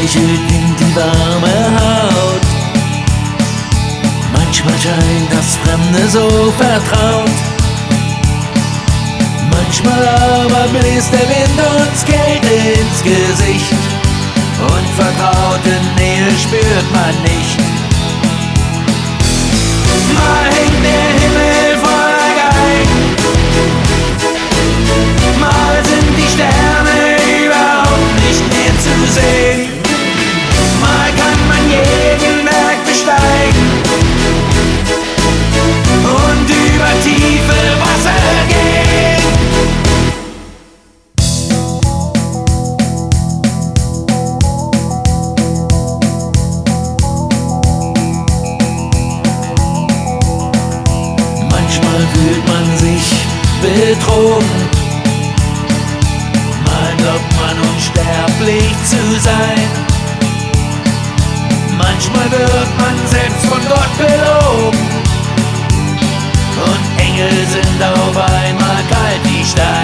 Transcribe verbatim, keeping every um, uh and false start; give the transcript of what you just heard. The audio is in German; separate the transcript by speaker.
Speaker 1: streichelt Wind die warme Haut. Manchmal scheint das Fremde so vertraut, manchmal aber bläst der Wind uns Kälte ins Gesicht und vertraute Nähe spürt man nicht. Mal hängt der Himmel voller Geigen, mal sind die Sterne überhaupt nicht mehr zu sehen, mal kann man jeden Berg besteigen und über tiefe Wasser gehen. Manchmal fühlt man sich betrogen, mal glaubt man unsterblich zu sein, manchmal wird man selbst von Gott belogen und Engel sind auf einmal kalt wie Stein.